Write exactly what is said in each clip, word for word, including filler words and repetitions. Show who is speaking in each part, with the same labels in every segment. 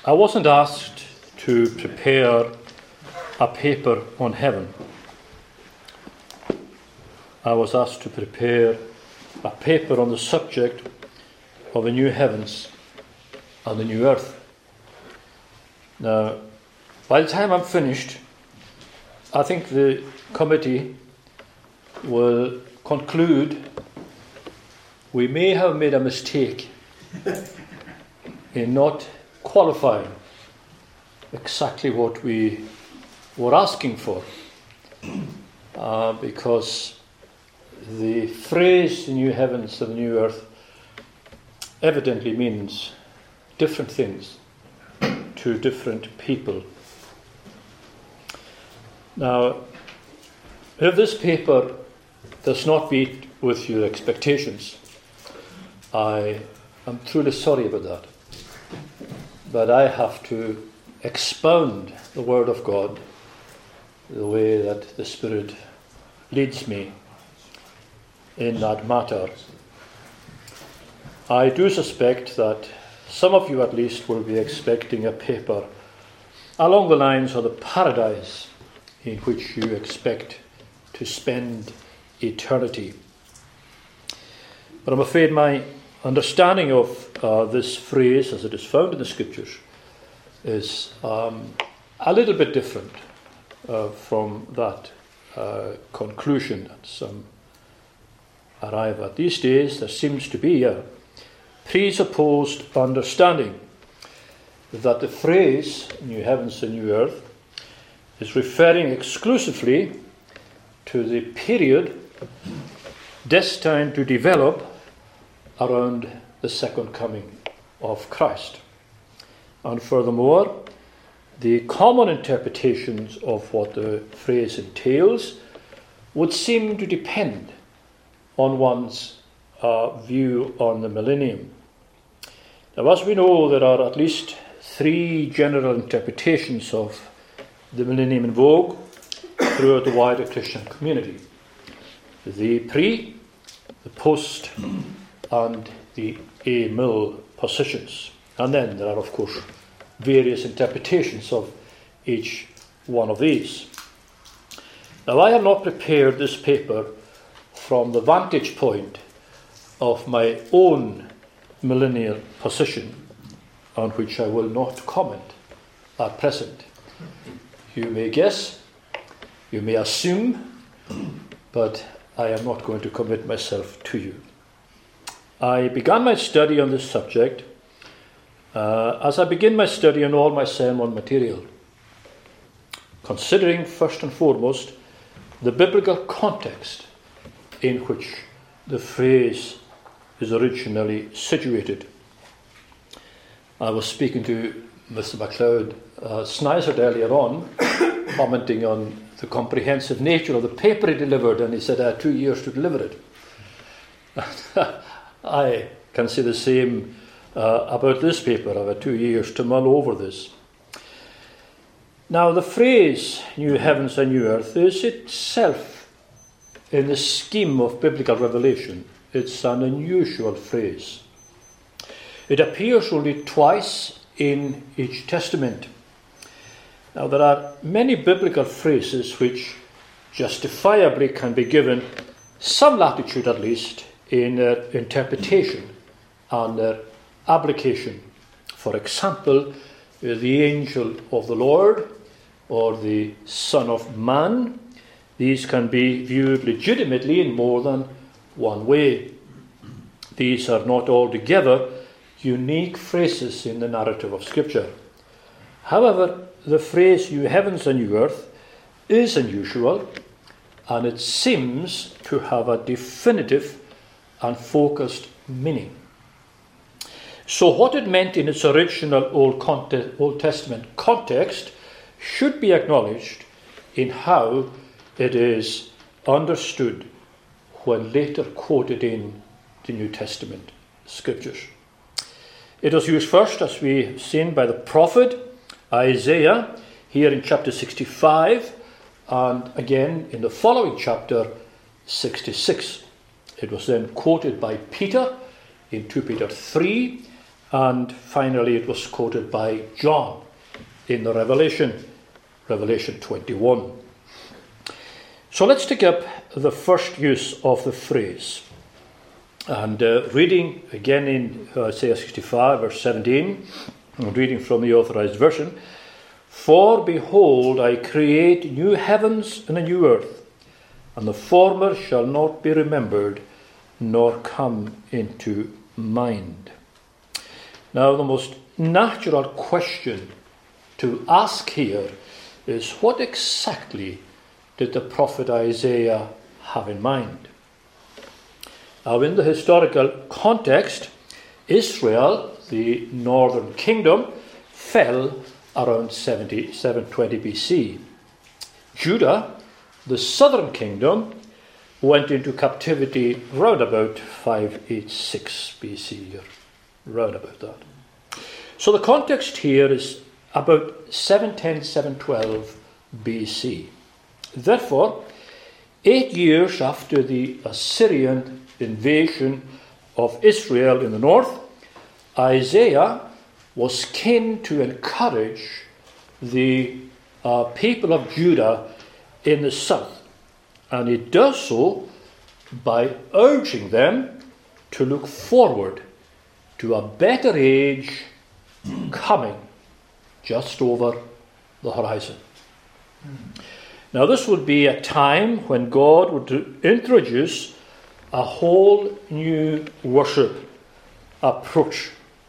Speaker 1: I wasn't asked to prepare a paper on heaven. I was asked to prepare a paper on the subject of the new heavens and the new earth. Now, by the time I'm finished, I think the committee will conclude we may have made a mistake in not qualifying exactly what we were asking for, uh, because the phrase the new heavens and the new earth evidently means different things to different people. Now, if this paper does not meet with your expectations, I am truly sorry about that. But I have to expound the Word of God the way that the Spirit leads me in that matter. I do suspect that some of you at least will be expecting a paper along the lines of the paradise in which you expect to spend eternity. But I'm afraid my understanding of uh, this phrase as it is found in the Scriptures is um, a little bit different uh, from that uh, conclusion that some arrive at. These days there seems to be a presupposed understanding that the phrase new heavens and new earth is referring exclusively to the period destined to develop around the second coming of Christ. And furthermore, the common interpretations of what the phrase entails would seem to depend on one's uh, view on the millennium. Now, as we know, there are at least three general interpretations of the millennium in vogue throughout the wider Christian community: the pre, the post, and the a-mill positions. And then there are, of course, various interpretations of each one of these. Now, I have not prepared this paper from the vantage point of my own millennial position, on which I will not comment at present. You may guess, you may assume, but I am not going to commit myself to you. I began my study on this subject uh, as I begin my study on all my sermon material, considering first and foremost the biblical context in which the phrase is originally situated. I was speaking to Mister MacLeod uh, Snizard earlier on, commenting on the comprehensive nature of the paper he delivered, and he said I had two years to deliver it. I can say the same uh, about this paper. I've had two years to mull over this. Now, the phrase new heavens and new earth is itself, in the scheme of biblical revelation, it's an unusual phrase. It appears only twice in each testament. Now, there are many biblical phrases which justifiably can be given some latitude, at least, in their interpretation and their application. For example, the angel of the Lord or the Son of Man. These can be viewed legitimately in more than one way. These are not altogether unique phrases in the narrative of Scripture. However, the phrase new heavens and new earth is unusual, and it seems to have a definitive and focused meaning. So what it meant in its original Old, Conte- Old Testament context should be acknowledged in how it is understood when later quoted in the New Testament Scriptures. It was used first, as we've seen, by the prophet Isaiah here in chapter sixty-five, and again in the following chapter sixty-six. It was then quoted by Peter in Second Peter three, And finally, it was quoted by John in the Revelation, Revelation twenty-one. So let's take up the first use of the phrase. And uh, reading again in uh, Isaiah sixty-five, verse seventeen, and reading from the Authorized Version. For behold, I create new heavens and a new earth, and the former shall not be remembered, nor come into mind. Now, the most natural question to ask here is, what exactly did the prophet Isaiah have in mind? Now, in the historical context, Israel, the northern kingdom, fell around seven twenty B C. Judah, the southern kingdom, went into captivity round about five eighty-six B C, or round about that. So the context here is about seven ten, seven twelve B C. Therefore, eight years after the Assyrian invasion of Israel in the north, Isaiah was keen to encourage the uh, people of Judah in the south. And he does so by urging them to look forward to a better age coming just over the horizon. Now, this would be a time when God would introduce a whole new worship approach.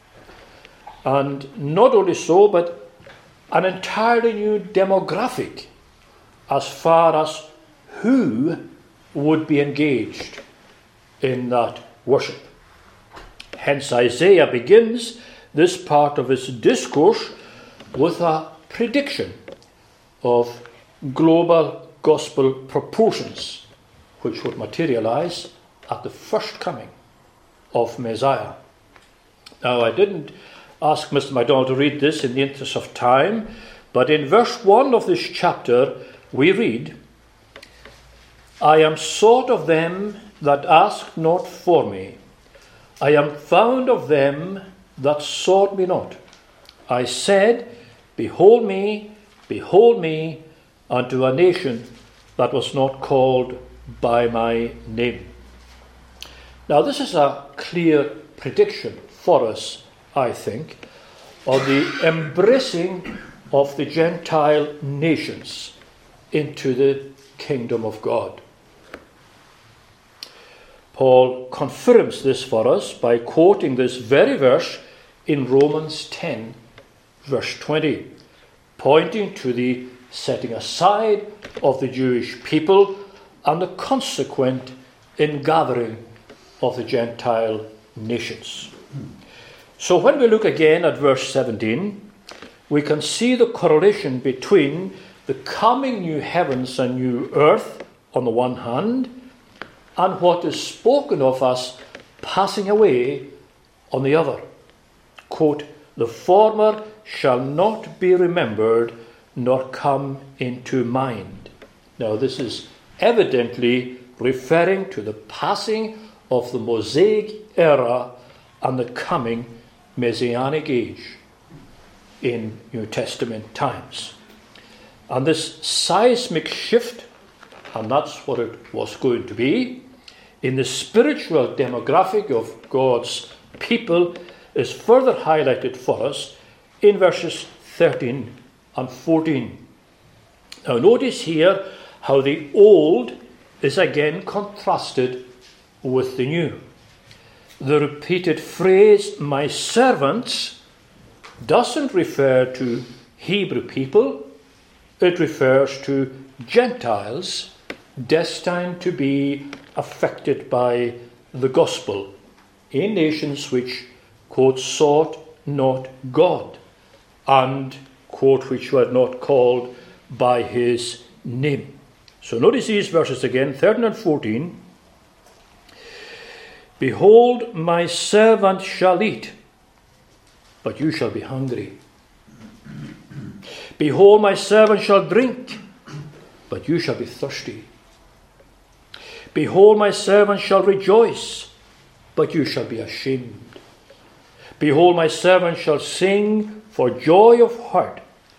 Speaker 1: And not only so, but an entirely new demographic as far as who would be engaged in that worship. Hence, Isaiah begins this part of his discourse with a prediction of global gospel proportions, which would materialize at the first coming of Messiah. Now, I didn't ask Mister MacDonald to read this in the interest of time, but in verse one of this chapter we read, I am sought of them that asked not for me. I am found of them that sought me not. I said, behold me, behold me, unto a nation that was not called by my name. Now, this is a clear prediction for us, I think, of the embracing of the Gentile nations into the kingdom of God. Paul confirms this for us by quoting this very verse in Romans ten, verse twenty, pointing to the setting aside of the Jewish people and the consequent ingathering of the Gentile nations. So when we look again at verse seventeen, we can see the correlation between the coming new heavens and new earth on the one hand, and what is spoken of as passing away on the other. Quote, the former shall not be remembered, nor come into mind. Now, this is evidently referring to the passing of the Mosaic era and the coming Messianic age in New Testament times. And this seismic shift, and that's what it was going to be, in the spiritual demographic of God's people is further highlighted for us in verses thirteen and fourteen. Now notice here how the old is again contrasted with the new. The repeated phrase, my servants, doesn't refer to Hebrew people. It refers to Gentiles destined to be affected by the gospel in nations which, quote, sought not God, and, quote, which were not called by his name. So notice these verses again, thirteen and fourteen. Behold, my servant shall eat, but you shall be hungry. Behold, my servant shall drink, but you shall be thirsty. Behold, my servant shall rejoice, but you shall be ashamed. Behold, my servant shall sing for joy of heart,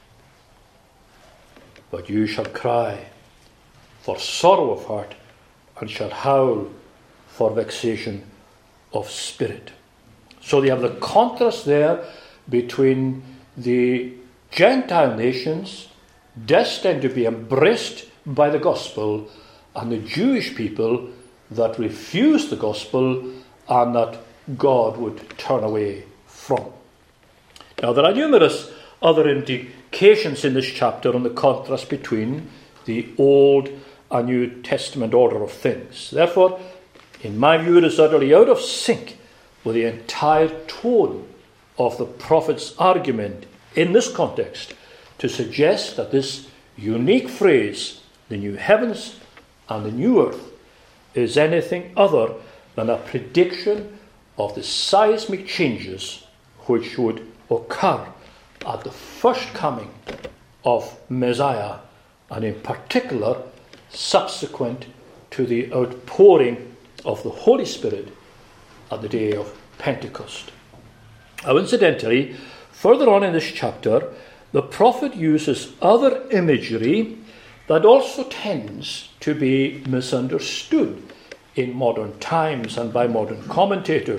Speaker 1: but you shall cry for sorrow of heart, and shall howl for vexation of spirit. So they have the contrast there between the Gentile nations destined to be embraced by the gospel and the Jewish people that refused the gospel and that God would turn away from. Now there are numerous other indications in this chapter on the contrast between the Old and New Testament order of things. Therefore, in my view, it is utterly out of sync with the entire tone of the prophet's argument in this context to suggest that this unique phrase, the new heavens and the new earth, is anything other than a prediction of the seismic changes which would occur at the first coming of Messiah, and in particular subsequent to the outpouring of the Holy Spirit at the day of Pentecost. Now, incidentally, further on in this chapter, the prophet uses other imagery that also tends to be misunderstood in modern times and by modern commentators.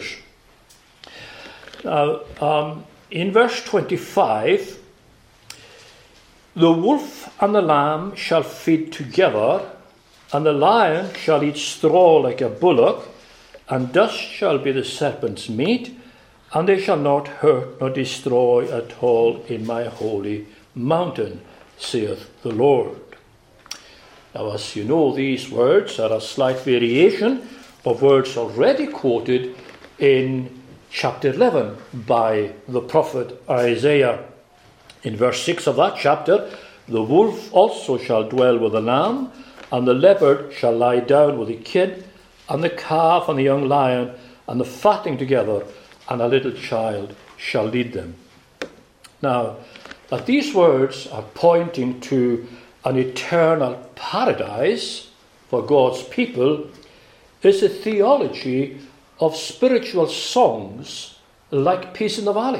Speaker 1: Now, um, in verse twenty-five, the wolf and the lamb shall feed together, and the lion shall eat straw like a bullock, and dust shall be the serpent's meat, and they shall not hurt nor destroy at all in my holy mountain, saith the Lord. Now, as you know, these words are a slight variation of words already quoted in chapter eleven by the prophet Isaiah. In verse six of that chapter, the wolf also shall dwell with the lamb, and the leopard shall lie down with the kid, and the calf and the young lion and the fatling together, and a little child shall lead them. Now, that these words are pointing to an eternal paradise for God's people is a theology of spiritual songs like Peace in the Valley.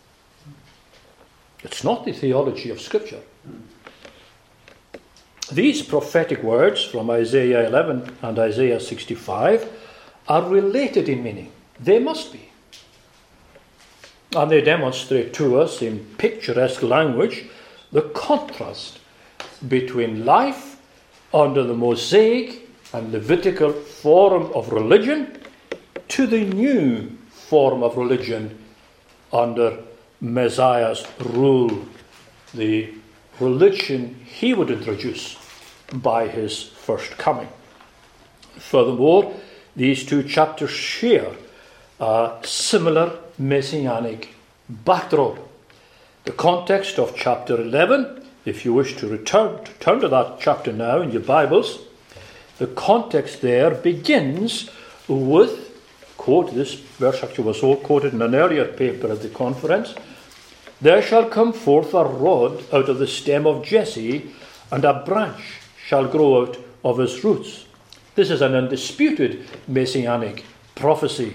Speaker 1: It's not the theology of Scripture. These prophetic words from Isaiah eleven and Isaiah sixty-five are related in meaning. They must be. And they demonstrate to us in picturesque language the contrast between life under the Mosaic and Levitical form of religion to the new form of religion under Messiah's rule, the religion he would introduce by his first coming. Furthermore, these two chapters share a similar messianic backdrop. The context of chapter eleven, if you wish to return to turn to that chapter now in your Bibles, the context there begins with, quote, this verse actually was all quoted in an earlier paper at the conference, there shall come forth a rod out of the stem of Jesse, and a branch shall grow out of his roots. This is an undisputed messianic prophecy.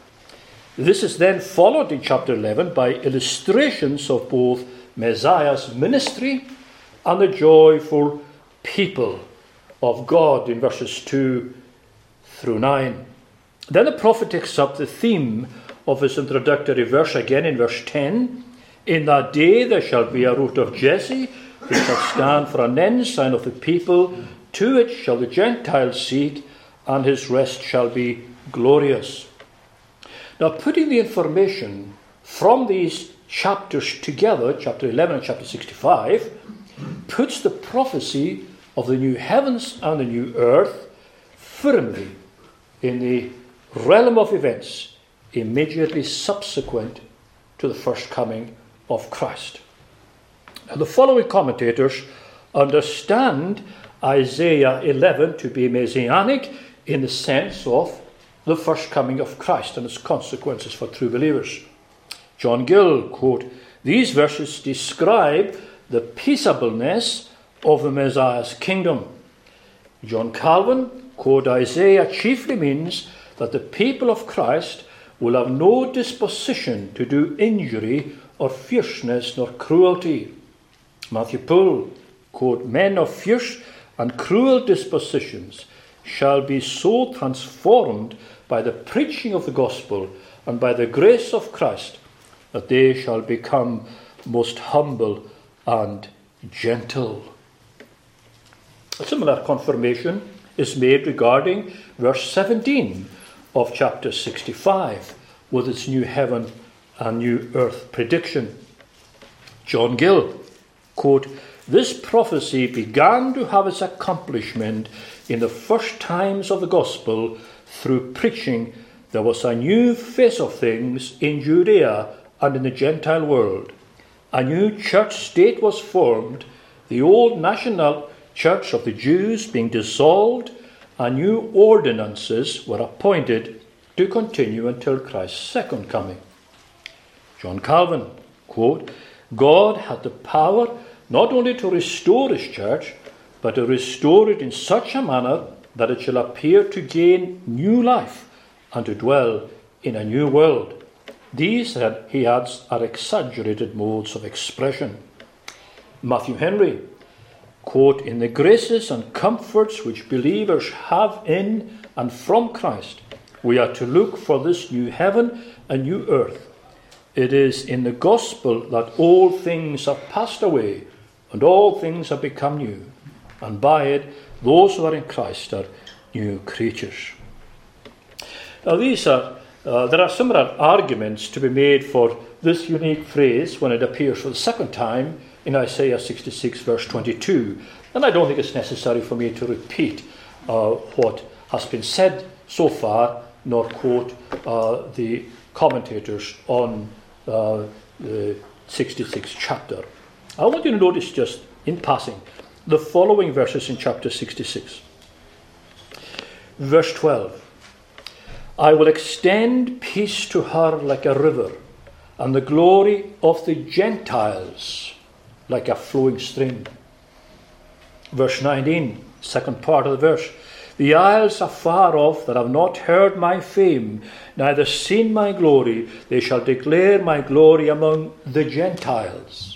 Speaker 1: This is then followed in chapter eleven by illustrations of both Messiah's ministry and the joyful people of God in verses two through nine. Then the prophet takes up the theme of his introductory verse again in verse ten. In that day there shall be a root of Jesse, which shall stand for an ensign of the people. To it shall the Gentiles seek, and his rest shall be glorious. Now, putting the information from these chapters together, chapter eleven and chapter sixty-five, puts the prophecy of the new heavens and the new earth firmly in the realm of events immediately subsequent to the first coming of Christ. Now, the following commentators understand Isaiah eleven to be messianic in the sense of the first coming of Christ and its consequences for true believers. John Gill, quote, these verses describe the peaceableness of the Messiah's kingdom. John Calvin, quote, Isaiah chiefly means that the people of Christ will have no disposition to do injury or fierceness nor cruelty. Matthew Poole, quote, men of fierce and cruel dispositions shall be so transformed by the preaching of the gospel and by the grace of Christ that they shall become most humble and gentle. A similar confirmation is made regarding verse seventeen of chapter sixty-five with its new heaven and new earth prediction. John Gill, quote, this prophecy began to have its accomplishment in the first times of the gospel through preaching. There was a new face of things in Judea and in the Gentile world. A new church state was formed, the old national church of the Jews being dissolved, and new ordinances were appointed to continue until Christ's second coming. John Calvin, quote, God had the power not only to restore his church, but to restore it in such a manner that it shall appear to gain new life and to dwell in a new world. These, he adds, are exaggerated modes of expression. Matthew Henry, quote, in the graces and comforts which believers have in and from Christ, we are to look for this new heaven and new earth. It is in the gospel that all things have passed away and all things have become new, and by it those who are in Christ are new creatures. Now these are, uh, there are similar arguments to be made for this unique phrase when it appears for the second time in Isaiah sixty-six verse twenty-two, and I don't think it's necessary for me to repeat uh, what has been said so far, nor quote uh, the commentators on uh, the sixty-sixth chapter. I want you to notice just in passing the following verses in chapter sixty-six. Verse twelve. I will extend peace to her like a river, and the glory of the Gentiles like a flowing stream. Verse nineteen, second part of the verse. The isles are far off that have not heard my fame, neither seen my glory. They shall declare my glory among the Gentiles.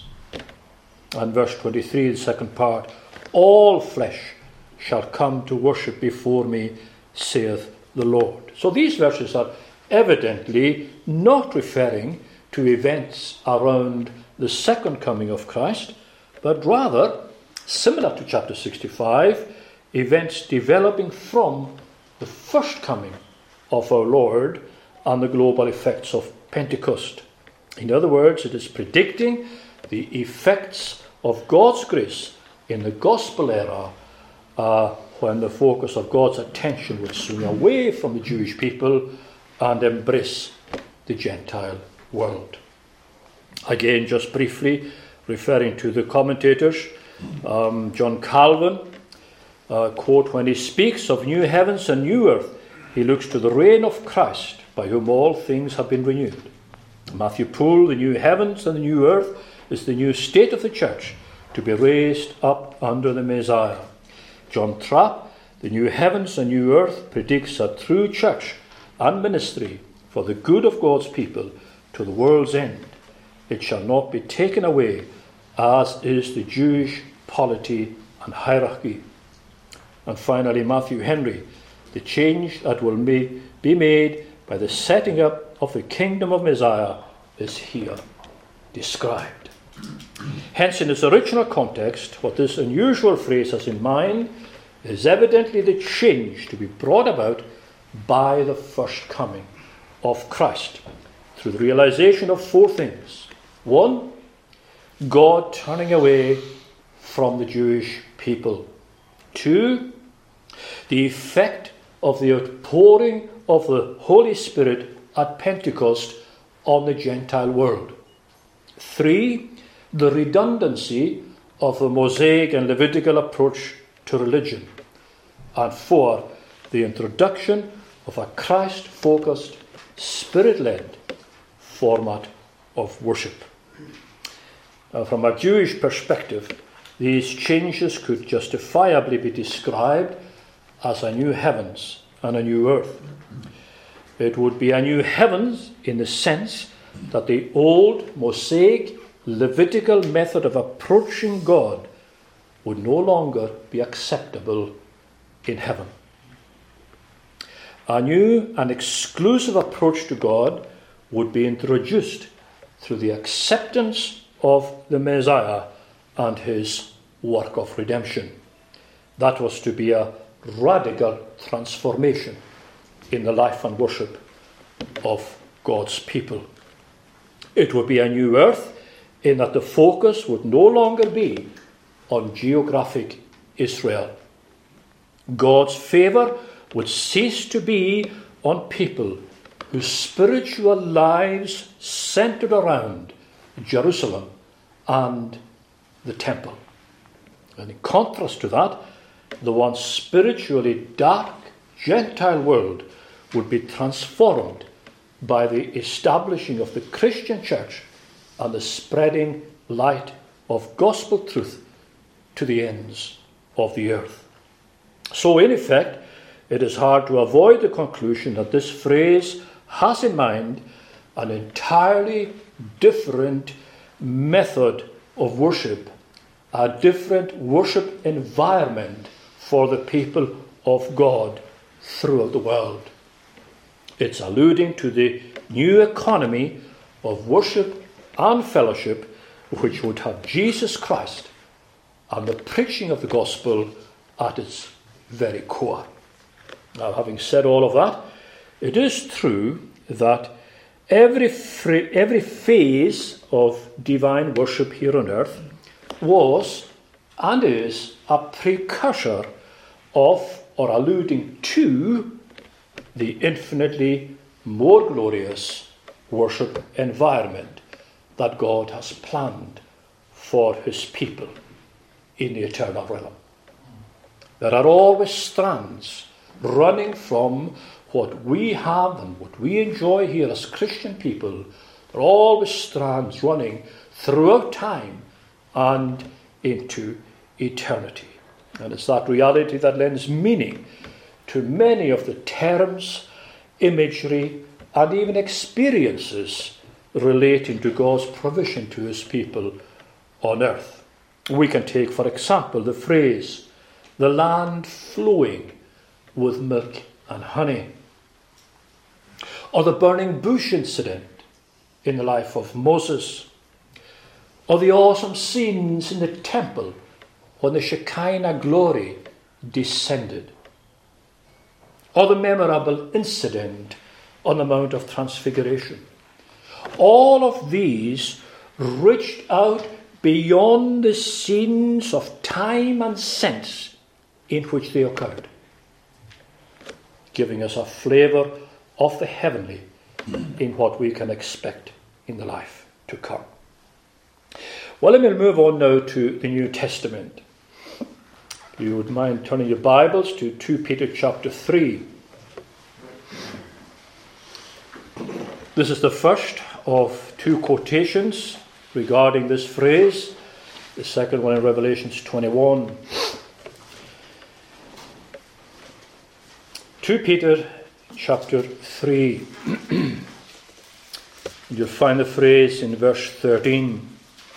Speaker 1: And verse twenty-three, the second part. All flesh shall come to worship before me, saith the Lord. So these verses are evidently not referring to events around the second coming of Christ, but rather, similar to chapter sixty-five, events developing from the first coming of our Lord and the global effects of Pentecost. In other words, it is predicting the effects of God's grace in the gospel era, uh, when the focus of God's attention would swing away from the Jewish people and embrace the Gentile world. Again, just briefly, referring to the commentators, um, John Calvin, uh, quote, when he speaks of new heavens and new earth, he looks to the reign of Christ, by whom all things have been renewed. Matthew Poole, the new heavens and the new earth is the new state of the church, to be raised up under the Messiah. John Trapp, the new heavens and new earth, predicts a true church and ministry for the good of God's people to the world's end. It shall not be taken away, as is the Jewish polity and hierarchy. And finally, Matthew Henry, the change that will be made by the setting up of the kingdom of Messiah is here described. Hence, in its original context, what this unusual phrase has in mind is evidently the change to be brought about by the first coming of Christ through the realization of four things. One, God turning away from the Jewish people. Two, the effect of the outpouring of the Holy Spirit at Pentecost on the Gentile world. Three, the redundancy of the Mosaic and Levitical approach to religion. And four, the introduction of a Christ-focused, Spirit-led format of worship. Now, from a Jewish perspective, these changes could justifiably be described as a new heavens and a new earth. It would be a new heavens in the sense that the old Mosaic Levitical method of approaching God would no longer be acceptable in heaven. A new and exclusive approach to God would be introduced through the acceptance of the Messiah and his work of redemption. That was to be a radical transformation in the life and worship of God's people. It would be a new earth in that the focus would no longer be on geographic Israel. God's favour would cease to be on people whose spiritual lives centred around Jerusalem and the temple. And in contrast to that, the once spiritually dark Gentile world would be transformed by the establishing of the Christian church and the spreading light of gospel truth to the ends of the earth. So in effect, it is hard to avoid the conclusion that this phrase has in mind an entirely different method of worship, a different worship environment for the people of God throughout the world. It's alluding to the new economy of worship and fellowship which would have Jesus Christ and the preaching of the gospel at its very core. Now, having said all of that, it is true that every, fra- every phase of divine worship here on earth was and is a precursor of or alluding to the infinitely more glorious worship environment that God has planned for his people in the eternal realm. There are always strands running from what we have and what we enjoy here as Christian people. There are always strands running throughout time and into eternity. And it's that reality that lends meaning to many of the terms, imagery, and even experiences relating to God's provision to his people on earth. We can take, for example, the phrase, the land flowing with milk and honey, or the burning bush incident in the life of Moses, or the awesome scenes in the temple when the Shekinah glory descended, or the memorable incident on the Mount of Transfiguration. All of these reached out beyond the scenes of time and sense in which they occurred, giving us a flavour of the heavenly in what we can expect in the life to come. Well, let me move on now to the New Testament. If you would mind turning your Bibles to Second Peter chapter three. This is the first of two quotations regarding this phrase, the second one in Revelation twenty-one. Second Peter chapter three. You'll find the phrase in verse thirteen.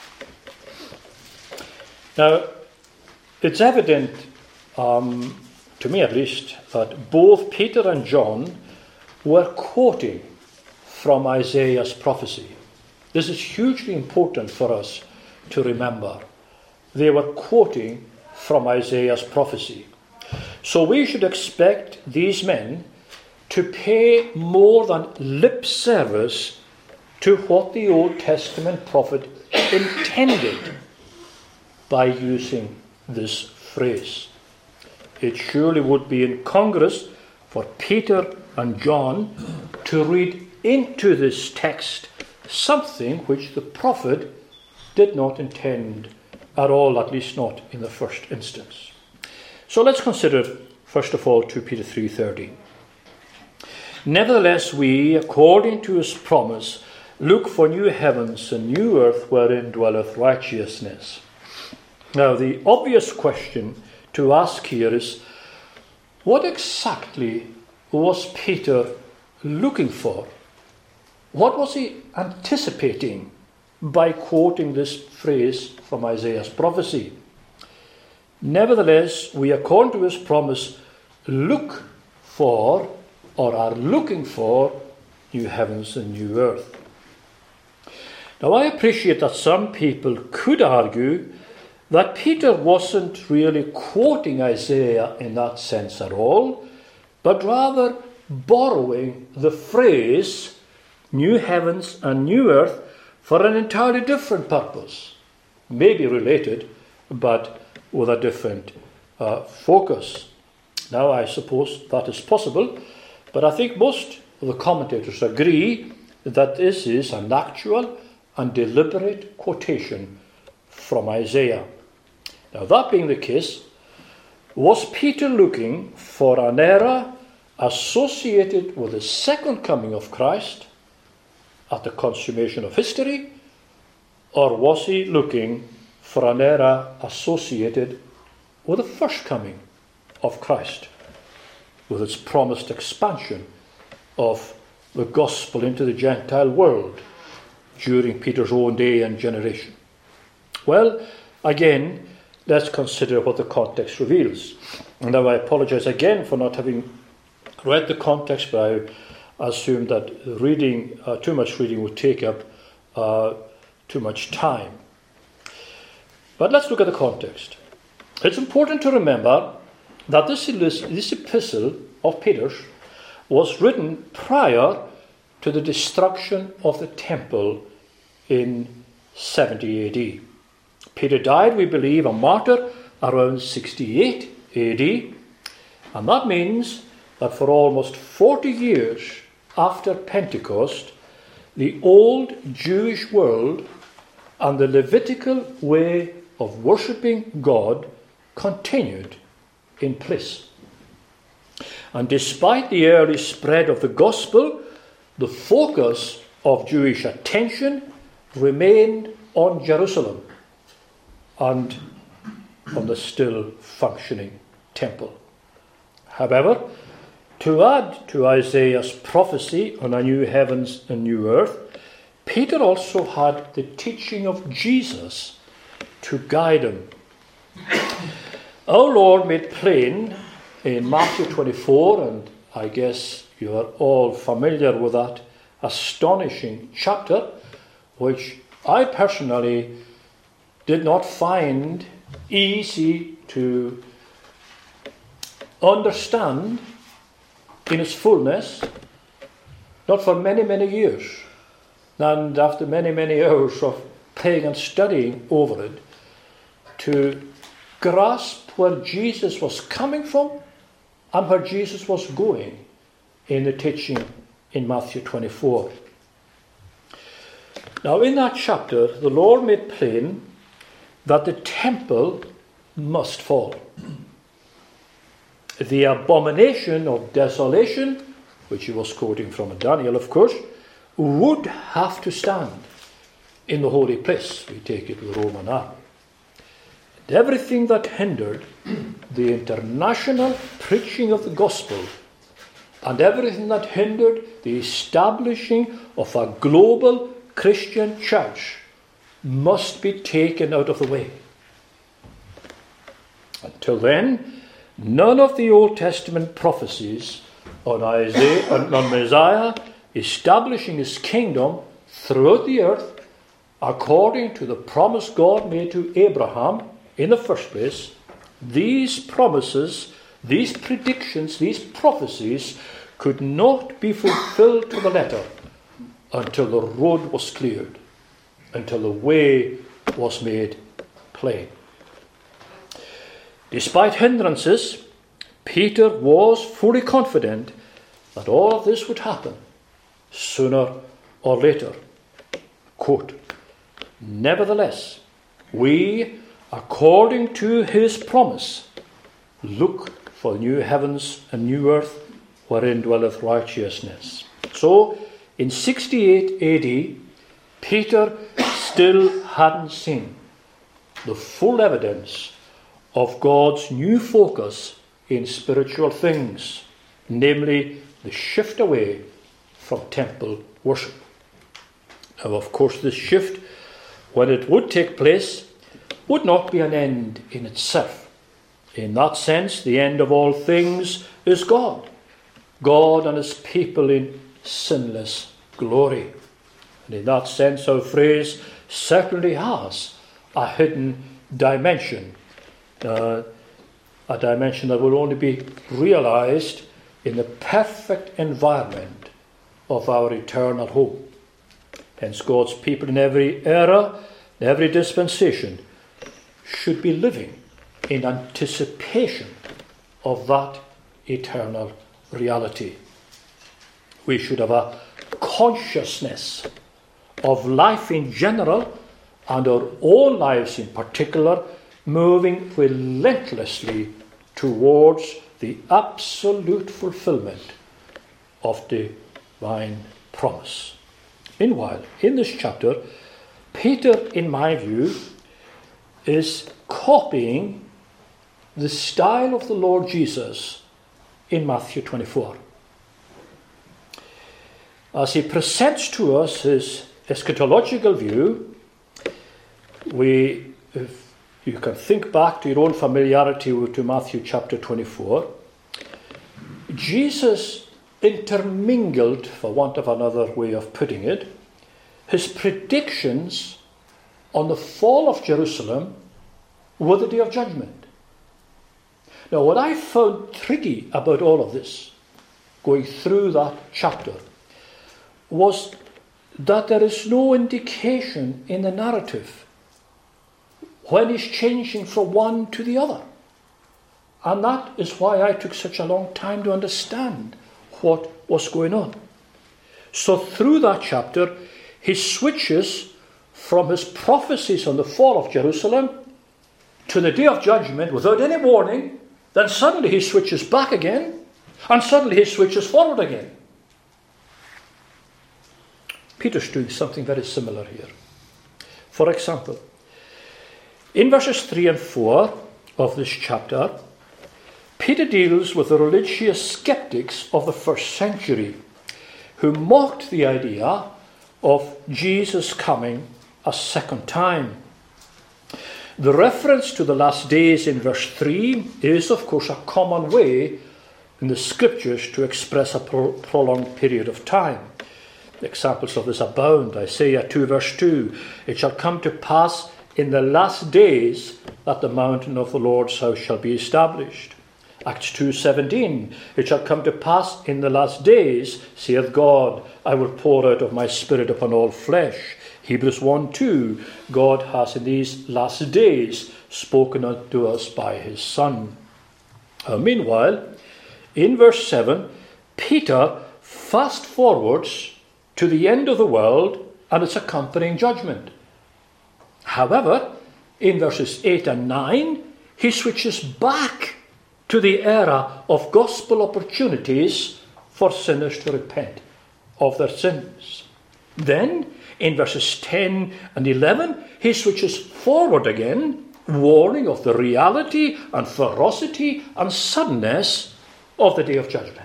Speaker 1: Now, it's evident, um, to me at least, that both Peter and John were quoting from Isaiah's prophecy. This is hugely important for us to remember. They were quoting from Isaiah's prophecy. So we should expect these men to pay more than lip service to what the Old Testament prophet intended by using this phrase. It surely would be incongruous for Peter and John to read into this text something which the prophet did not intend at all, at least not in the first instance. So let's consider, first of all, Second Peter three thirteen. Nevertheless, we, according to his promise, look for new heavens and new earth wherein dwelleth righteousness. Now, the obvious question to ask here is, what exactly was Peter looking for? What was he anticipating by quoting this phrase from Isaiah's prophecy? Nevertheless, we, according to his promise, look for, or are looking for, new heavens and new earth. Now, I appreciate that some people could argue that Peter wasn't really quoting Isaiah in that sense at all, but rather borrowing the phrase new heavens and new earth for an entirely different purpose. Maybe related, but with a different uh, focus. Now, I suppose that is possible, but I think most of the commentators agree that this is an actual and deliberate quotation from Isaiah. Now, that being the case, was Peter looking for an era associated with the second coming of Christ at the consummation of history, or was he looking for an era associated with the first coming of Christ, with its promised expansion of the gospel into the Gentile world during Peter's own day and generation? Well, again, let's consider what the context reveals. And now I apologize again for not having read the context, but I assume that reading, uh, too much reading would take up uh, too much time. But let's look at the context. It's important to remember that this, this epistle of Peter's was written prior to the destruction of the temple in seventy A D. Peter died, we believe, a martyr around sixty-eight A D, and that means that for almost forty years after Pentecost, the old Jewish world and the Levitical way of worshipping God continued in place. And despite the early spread of the gospel, the focus of Jewish attention remained on Jerusalem and on the still functioning temple. However, to add to Isaiah's prophecy on a new heavens and new earth, Peter also had the teaching of Jesus to guide him. Our Lord made plain in Matthew twenty-four, and I guess you are all familiar with that astonishing chapter, which I personally did not find easy to understand in its fullness, not for many, many years. And after many, many hours of praying and studying over it, to grasp where Jesus was coming from and where Jesus was going in the teaching in Matthew twenty-four. Now, in that chapter, the Lord made plain that the temple must fall. The abomination of desolation, which he was quoting from Daniel, of course, would have to stand in the holy place. We take it with the Roman army. And everything that hindered the international preaching of the gospel, and everything that hindered the establishing of a global Christian church, must be taken out of the way. Until then, none of the Old Testament prophecies on Isaiah, on Messiah establishing his kingdom throughout the earth, according to the promise God made to Abraham in the first place, these promises, these predictions, these prophecies could not be fulfilled to the letter until the road was cleared, until the way was made plain. Despite hindrances, Peter was fully confident that all of this would happen sooner or later. Quote, "Nevertheless, we, according to his promise, look for new heavens and new earth wherein dwelleth righteousness." So, in sixty-eight A D, Peter still hadn't seen the full evidence of God's new focus in spiritual things, namely the shift away from temple worship. Now, of course, this shift, when it would take place, would not be an end in itself. In that sense, the end of all things is God. God and his people in sinless glory. And in that sense, our phrase certainly has a hidden dimension. Uh, a dimension that will only be realized in the perfect environment of our eternal home. Hence, God's people in every era, in every dispensation, should be living in anticipation of that eternal reality. We should have a consciousness of life in general and our own lives in particular, moving relentlessly towards the absolute fulfillment of divine promise. Meanwhile, in this chapter, Peter, in my view, is copying the style of the Lord Jesus in Matthew twenty-four. As he presents to us his eschatological view, we, if you can think back to your own familiarity with to Matthew chapter twenty-four, Jesus intermingled, for want of another way of putting it, his predictions on the fall of Jerusalem with the day of judgment. Now, what I found tricky about all of this, going through that chapter, was that there is no indication in the narrative when he's changing from one to the other. And that is why I took such a long time to understand what was going on. So through that chapter, he switches from his prophecies on the fall of Jerusalem to the day of judgment without any warning. Then suddenly he switches back again, and suddenly he switches forward again. Peter's doing something very similar here. For example, in verses three and four of this chapter, Peter deals with the religious skeptics of the first century who mocked the idea of Jesus coming a second time. The reference to the last days in verse three is, of course, a common way in the scriptures to express a pro- prolonged period of time. Examples of this abound. Isaiah two verse two, it shall come to pass in the last days that the mountain of the Lord's house shall be established. Acts two seventeen, it shall come to pass in the last days, saith God, I will pour out of my spirit upon all flesh. Hebrews one two, God has in these last days spoken unto us by his Son. Uh, meanwhile, in verse seven, Peter fast forwards to the end of the world and its accompanying judgment. However, in verses eight and nine, he switches back to the era of gospel opportunities for sinners to repent of their sins. Then, in verses ten and eleven, he switches forward again, warning of the reality and ferocity and suddenness of the day of judgment.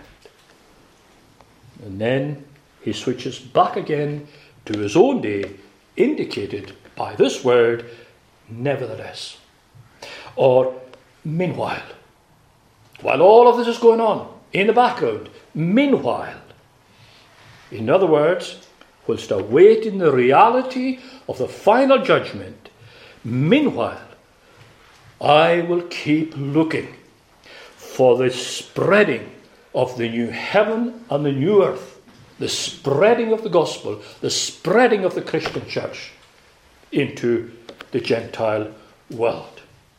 Speaker 1: And then he switches back again to his own day, indicated by this word, nevertheless. Or, meanwhile. While all of this is going on in the background, meanwhile. In other words, whilst awaiting the reality of the final judgment, meanwhile, I will keep looking for the spreading of the new heaven and the new earth, the spreading of the gospel, the spreading of the Christian church into the Gentile world,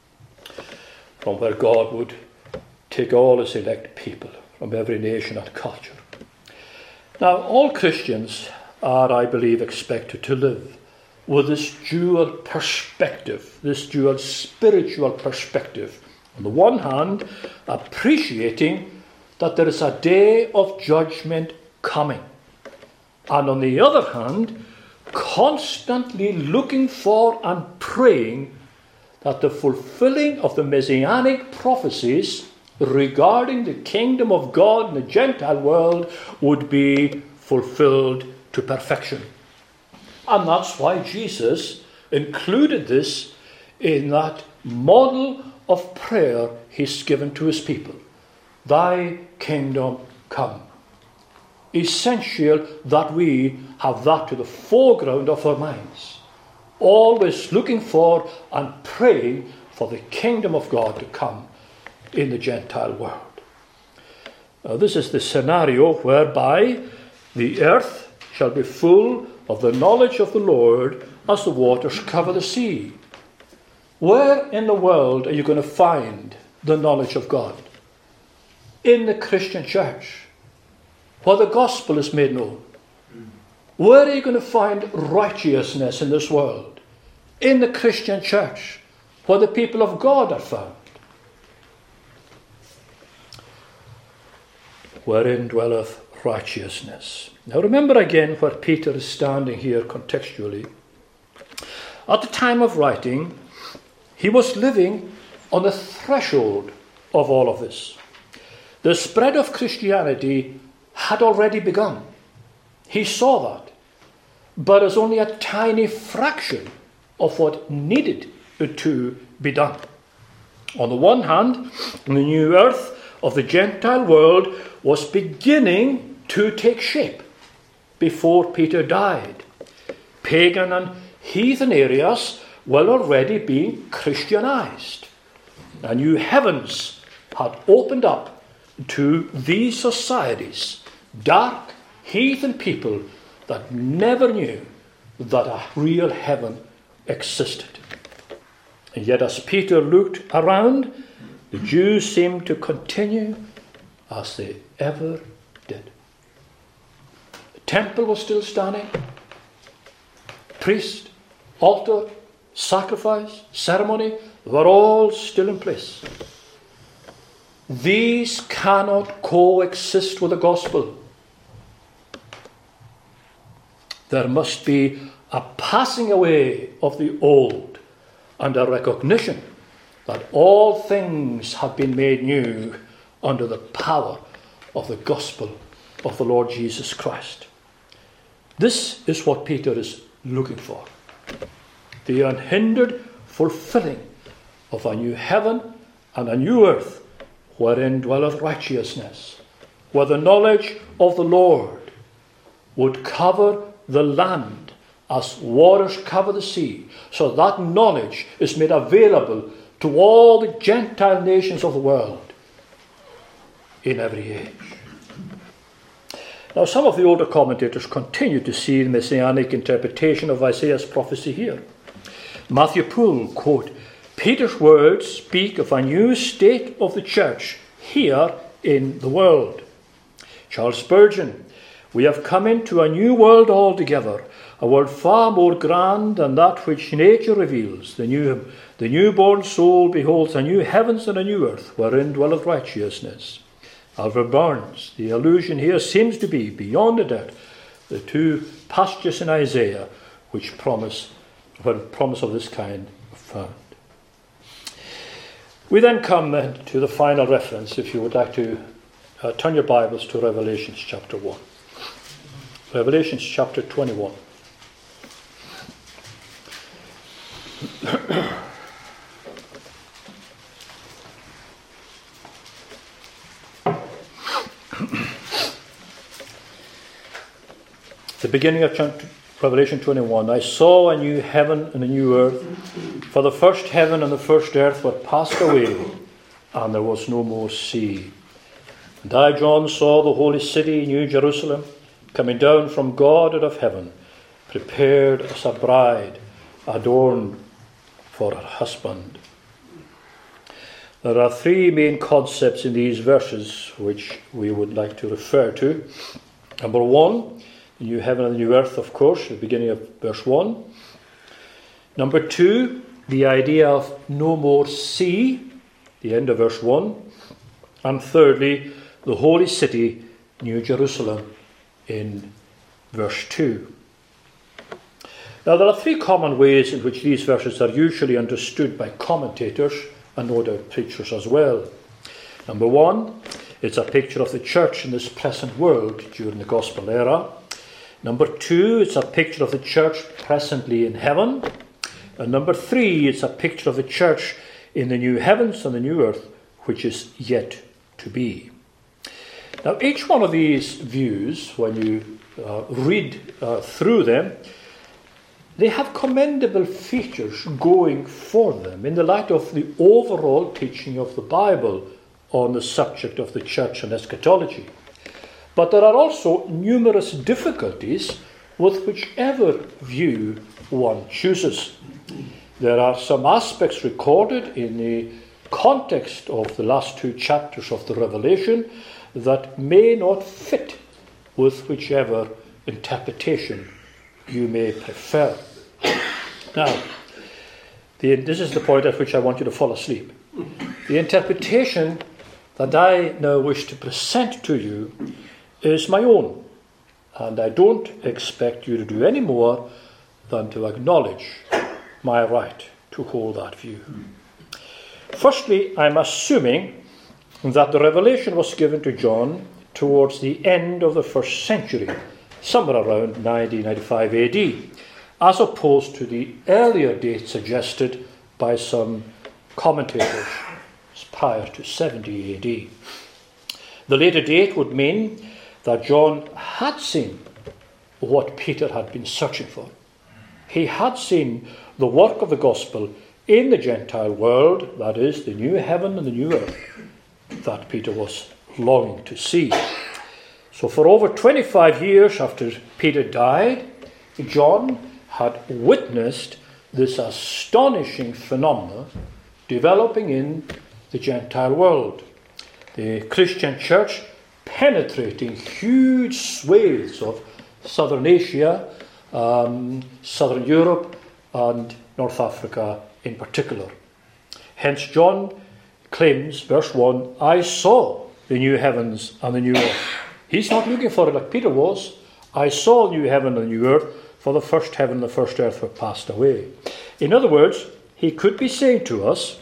Speaker 1: from where God would take all his elect people from every nation and culture. Now, all Christians are, I believe, expected to live with this dual perspective, this dual spiritual perspective. On the one hand, appreciating that there is a day of judgment coming. And on the other hand, constantly looking for and praying that the fulfilling of the messianic prophecies regarding the kingdom of God in the Gentile world would be fulfilled to perfection. And that's why Jesus included this in that model of prayer he's given to his people. Thy kingdom come. Essential that we have that to the foreground of our minds. Always looking for and praying for the kingdom of God to come in the Gentile world. Now, this is the scenario whereby the earth shall be full of the knowledge of the Lord as the waters cover the sea. Where in the world are you going to find the knowledge of God? In the Christian church, where the gospel is made known. Where are you going to find righteousness in this world? In the Christian church, where the people of God are found. Wherein dwelleth righteousness. Now remember again where Peter is standing here contextually. At the time of writing, he was living on the threshold of all of this. The spread of Christianity had already begun. He saw that. But as only a tiny fraction of what needed to be done. On the one hand, the new earth of the Gentile world was beginning to take shape before Peter died. Pagan and heathen areas were already being Christianized. A new heavens had opened up to these societies, dark heathen people that never knew that a real heaven existed. And yet as Peter looked around, the Jews seemed to continue as they ever did. The temple was still standing. Priest, altar, sacrifice, ceremony were all still in place. These cannot coexist with the gospel. There must be a passing away of the old and a recognition that all things have been made new under the power of the gospel of the Lord Jesus Christ. This is what Peter is looking for. The unhindered fulfilling of a new heaven and a new earth wherein dwelleth righteousness, where the knowledge of the Lord would cover the land as waters cover the sea, so that knowledge is made available to all the Gentile nations of the world in every age. Now, some of the older commentators continue to see the messianic interpretation of Isaiah's prophecy here. Matthew Poole, quote, Peter's words speak of a new state of the church here in the world. Charles Spurgeon, we have come into a new world altogether, a world far more grand than that which nature reveals. The new, the newborn soul beholds a new heavens and a new earth, wherein dwelleth righteousness. Albert Barnes, the allusion here seems to be, beyond a doubt, the two passages in Isaiah which promise, where a promise of this kind are found. We then come then to the final reference, if you would like to uh, turn your Bibles to Revelation chapter one. Revelation chapter twenty-one. The beginning of Revelation twenty-one. I saw a new heaven and a new earth, for the first heaven and the first earth were passed away, and there was no more sea. And I, John, saw the holy city, New Jerusalem, coming down from God out of heaven, prepared as a bride, adorned for her husband. There are three main concepts in these verses which we would like to refer to. Number one, the new heaven and the new earth, of course, the beginning of verse one. Number two, the idea of no more sea, the end of verse one. And thirdly, the holy city, New Jerusalem, in verse two. Now, there are three common ways in which these verses are usually understood by commentators and no doubt preachers as well. Number one, It's a picture of the church in this present world during the gospel era. Number two, it's a picture of the church presently in heaven. And number three, it's a picture of the church in the new heavens and the new earth, which is yet to be. Now, each one of these views, when you uh, read uh, through them, they have commendable features going for them in the light of the overall teaching of the Bible on the subject of the church and eschatology. But there are also numerous difficulties with whichever view one chooses. There are some aspects recorded in the context of the last two chapters of the Revelation that may not fit with whichever interpretation you may prefer. Now, the, this is the point at which I want you to fall asleep. The interpretation that I now wish to present to you is my own, and I don't expect you to do any more than to acknowledge my right to hold that view. Firstly, I'm assuming that the revelation was given to John towards the end of the first century, somewhere around ninety ninety-five A D, as opposed to the earlier date suggested by some commentators prior to seventy A D. The later date would mean that John had seen what Peter had been searching for. He had seen the work of the gospel in the Gentile world, that is, the new heaven and the new earth, that Peter was longing to see. So for over twenty-five years after Peter died, John had witnessed this astonishing phenomenon developing in the Gentile world. The Christian church penetrating huge swathes of southern Asia, um, southern Europe, and North Africa in particular. Hence John claims, verse one, I saw the new heavens and the new earth. He's not looking for it like Peter was. I saw the new heaven and the new earth, for the first heaven and the first earth were passed away. In other words, he could be saying to us,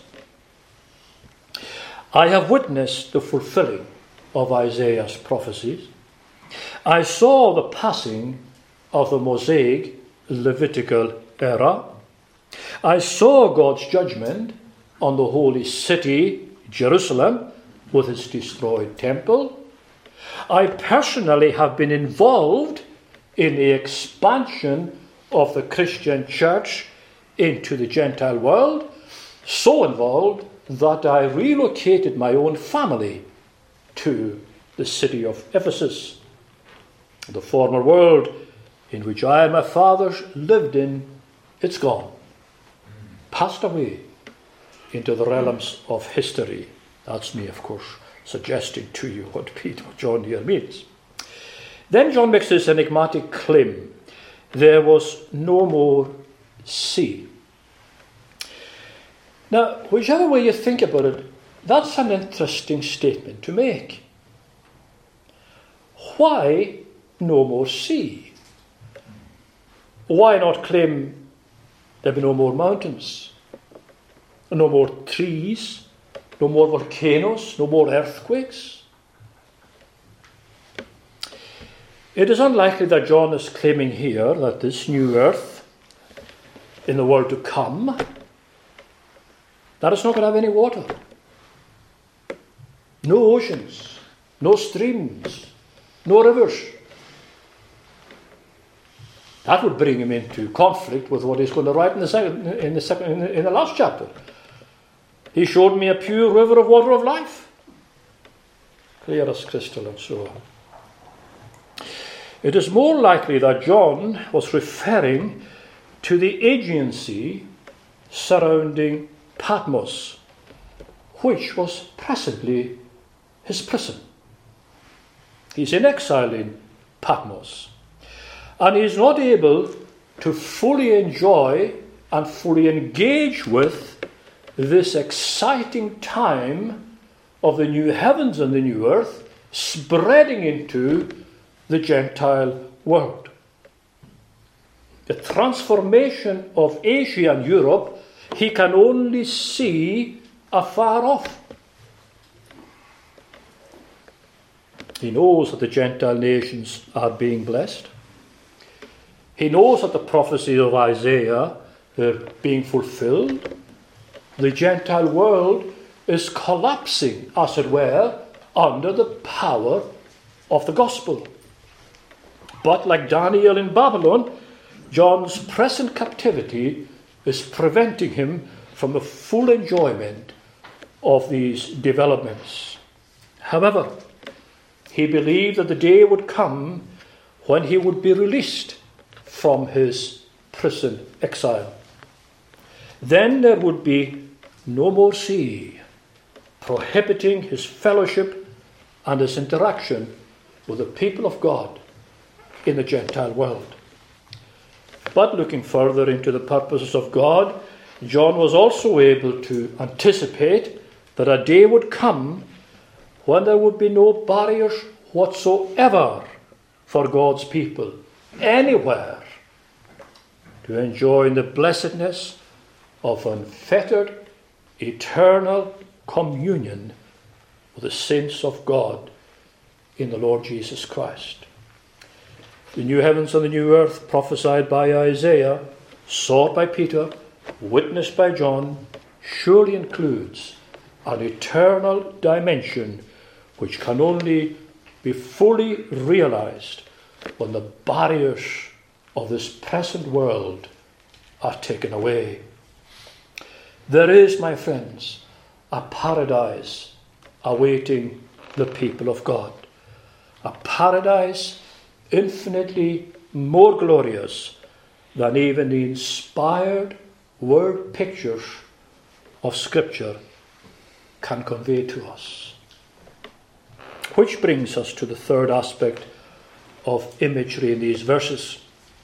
Speaker 1: I have witnessed the fulfilling of Isaiah's prophecies. I saw the passing of the Mosaic Levitical era. I saw God's judgment on the holy city, Jerusalem, with its destroyed temple. I personally have been involved in the expansion of the Christian church into the Gentile world, so involved that I relocated my own family to the city of Ephesus. The former world in which I and my fathers lived in, it's gone, passed away into the realms of history. That's me, of course, suggesting to you what Peter John here means. Then John makes this enigmatic claim. There was no more sea. Now, whichever way you think about it, that's an interesting statement to make. Why no more sea? Why not claim there'll be no more mountains, no more trees, no more volcanoes, no more earthquakes? It is unlikely that John is claiming here that this new earth in the world to come, that it's not going to have any water. No oceans, no streams, no rivers. That would bring him into conflict with what he's going to write in the second, in the second, in the, in the last chapter. He showed me a pure river of water of life, clear as crystal, and so on. It is more likely that John was referring to the agency surrounding Patmos, which was presently his prison. He's in exile in Patmos, and he's not able to fully enjoy and fully engage with this exciting time of the new heavens and the new earth spreading into the Gentile world. The transformation of Asia and Europe he can only see afar off. He knows that the Gentile nations are being blessed. He knows that the prophecies of Isaiah are being fulfilled. The Gentile world is collapsing, as it were, under the power of the gospel. But like Daniel in Babylon, John's present captivity is preventing him from the full enjoyment of these developments. However, he believed that the day would come when he would be released from his prison exile. Then there would be no more sea, prohibiting his fellowship and his interaction with the people of God in the Gentile world. But looking further into the purposes of God, John was also able to anticipate that a day would come when there would be no barriers whatsoever for God's people anywhere to enjoy the blessedness of unfettered, eternal communion with the saints of God in the Lord Jesus Christ. The new heavens and the new earth prophesied by Isaiah, sought by Peter, witnessed by John, surely includes an eternal dimension which can only be fully realized when the barriers of this present world are taken away. There is, my friends, a paradise awaiting the people of God. A paradise infinitely more glorious than even the inspired word pictures of Scripture can convey to us. Which brings us to the third aspect of imagery in these verses.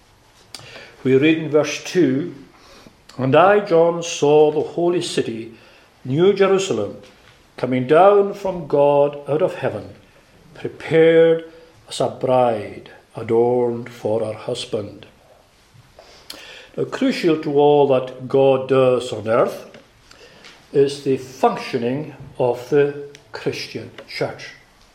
Speaker 1: We read in verse two, "And I, John, saw the holy city, New Jerusalem, coming down from God out of heaven, prepared as a bride adorned for her husband." Now, crucial to all that God does on earth is the functioning of the Christian church.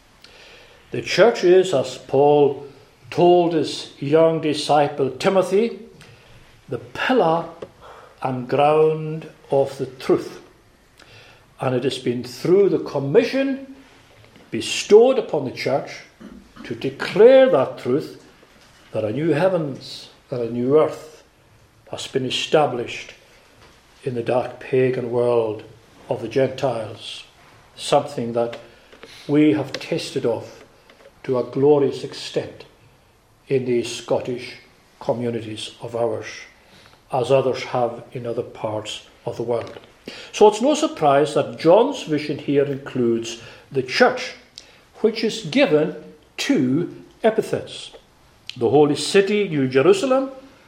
Speaker 1: The church is, as Paul told his young disciple Timothy, the pillar and ground of the truth. And it has been through the commission bestowed upon the church to declare that truth that a new heavens and a new earth has been established in the dark pagan world of the Gentiles, something that we have tasted of to a glorious extent in these Scottish communities of ours, as others have in other parts of the world. So it's no surprise that John's vision here includes the church, which is given two epithets: the holy city, New Jerusalem,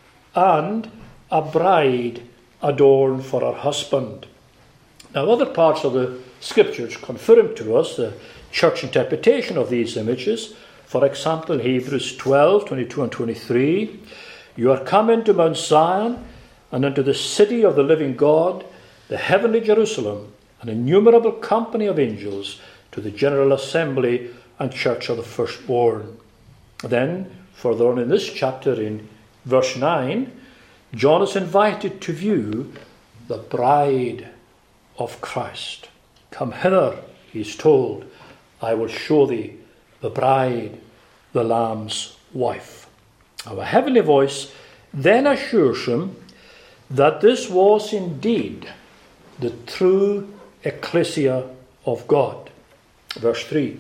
Speaker 1: and a bride adorned for her husband. Now, other parts of the Scriptures confirm to us the church interpretation of these images. For example, Hebrews twelve, twenty-two and twenty-three, "You are come into Mount Zion, and into the city of the living God, the heavenly Jerusalem, an innumerable company of angels, to the general assembly and church of the firstborn." Then, further on in this chapter, in verse nine, John is invited to view the bride of Christ. "Come hither," he is told, "I will show thee the bride, the Lamb's wife." Now, a heavenly voice then assures him that this was indeed the true ecclesia of God. Verse three,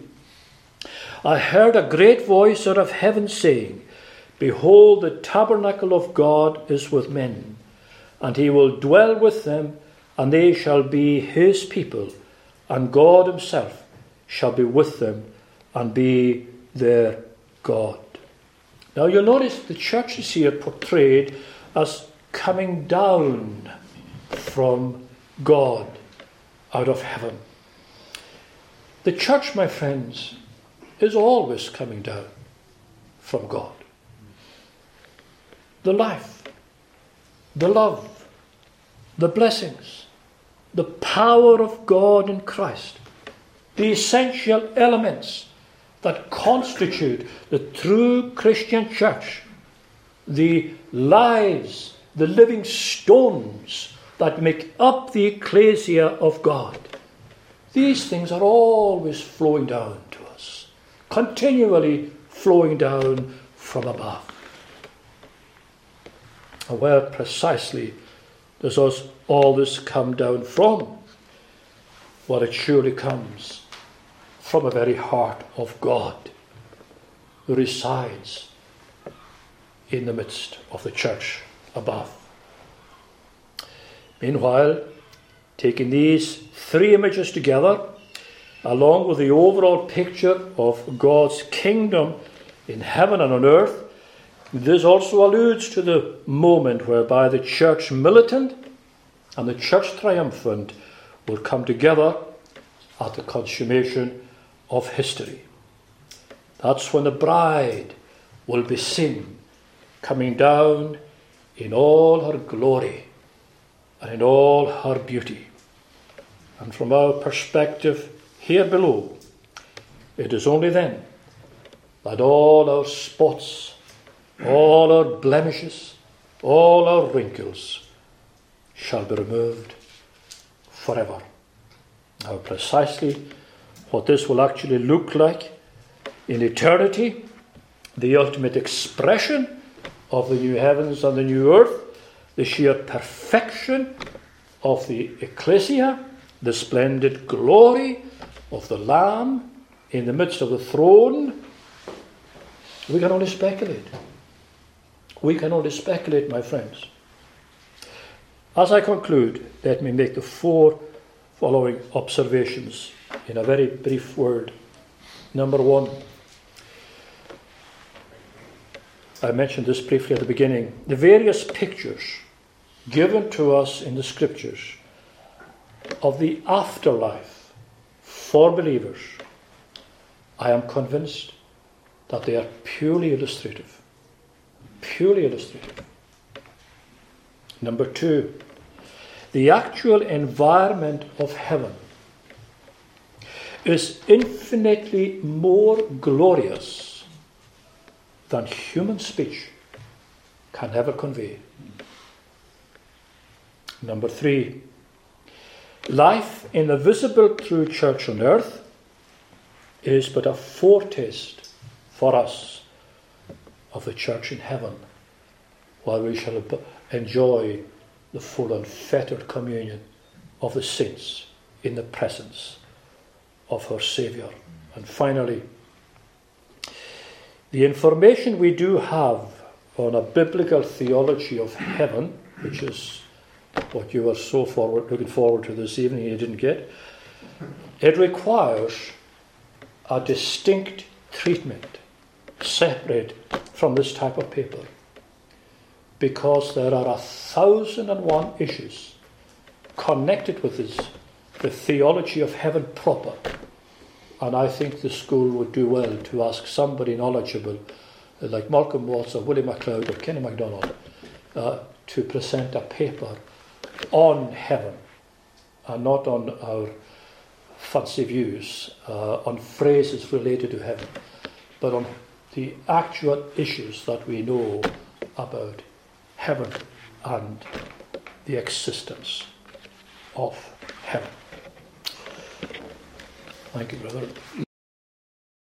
Speaker 1: "I heard a great voice out of heaven saying, Behold, the tabernacle of God is with men, and he will dwell with them, and they shall be his people, and God himself shall be with them and be their God." Now you'll notice the church is here portrayed as coming down from God out of heaven. The church, my friends, is always coming down from God. The life, the love, the blessings, the power of God in Christ, the essential elements that constitute the true Christian church, the lives, the living stones that make up the ecclesia of God. These things are always flowing down to us, continually flowing down from above. And where precisely does us all this come down from? Well, it surely comes from the very heart of God, who resides in the midst of the church above. Meanwhile, taking these three images together, along with the overall picture of God's kingdom in heaven and on earth, this also alludes to the moment whereby the church militant and the church triumphant will come together at the consummation of history. That's when the bride will be seen coming down in all her glory and in all her beauty. And from our perspective here below, it is only then that all our spots, all our blemishes, all our wrinkles shall be removed forever. Now, precisely what this will actually look like in eternity, the ultimate expression of the new heavens and the new earth, the sheer perfection of the ecclesia, the splendid glory of the Lamb in the midst of the throne, we can only speculate. We can only speculate, my friends. As I conclude, let me make the four following observations in a very brief word. Number one, I mentioned this briefly at the beginning, the various pictures given to us in the Scriptures of the afterlife for believers, I am convinced that they are purely illustrative. Purely illustrative. Number two, the actual environment of heaven is infinitely more glorious than human speech can ever convey. Number three, life in the visible true church on earth is but a foretaste for us of the church in heaven, while we shall enjoy the full unfettered communion of the saints in the presence of our Saviour. And finally, the information we do have on a biblical theology of heaven, which is what you are so forward, looking forward to this evening you didn't get, it requires a distinct treatment, separate from this type of paper, because there are a thousand and one issues connected with this, the theology of heaven proper. And I think the school would do well to ask somebody knowledgeable, like Malcolm Watts or Willie MacLeod or Kenny MacDonald, uh, to present a paper on heaven, and not on our fancy views, uh, on phrases related to heaven, but on the actual issues that we know about heaven and the existence of heaven. Thank you, brother.